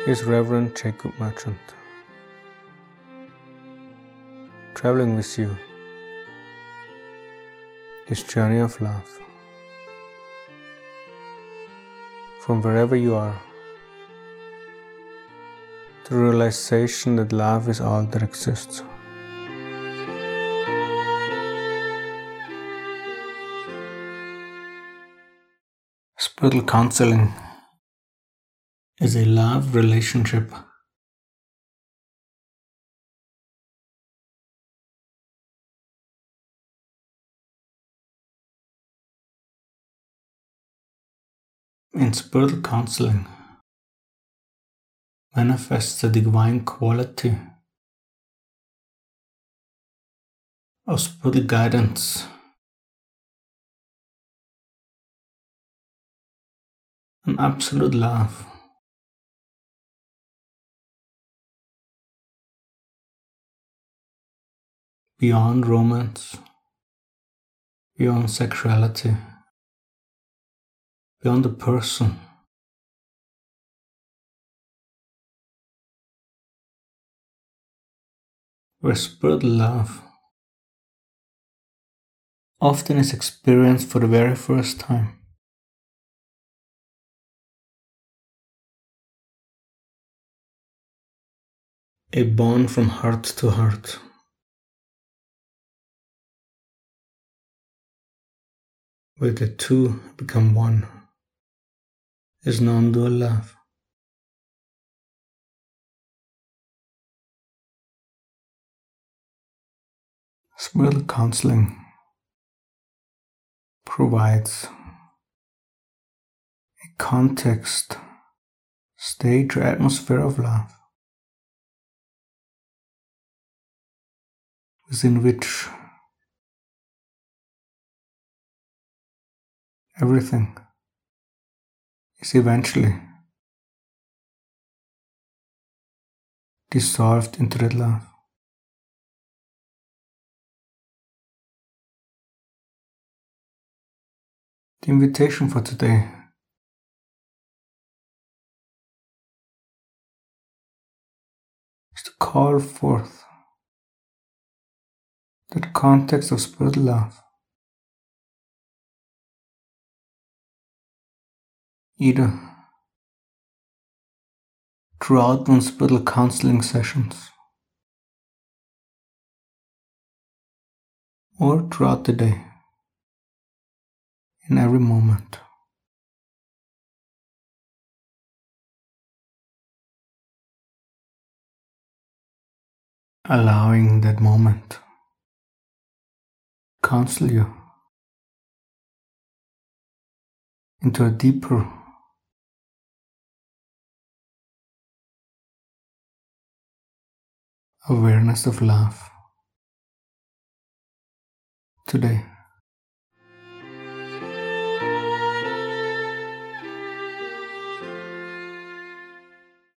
is Reverend Jacob Merchant, traveling with you his journey of love. From wherever you are, the realization that love is all that exists. Spiritual counseling is a love relationship in spiritual counseling manifests the divine quality of spiritual guidance and absolute love. Beyond romance, beyond sexuality, beyond the person. Where spiritual love often is experienced for the very first time. A bond from heart to heart. Where the two become one is non-dual love. Spiritual counseling provides a context, stage, or atmosphere of love within which everything is eventually dissolved into that love. The invitation for today is to call forth that context of spiritual love, either throughout one's spiritual counseling sessions or throughout the day, in every moment. Allowing that moment to counsel you into a deeper awareness of love today.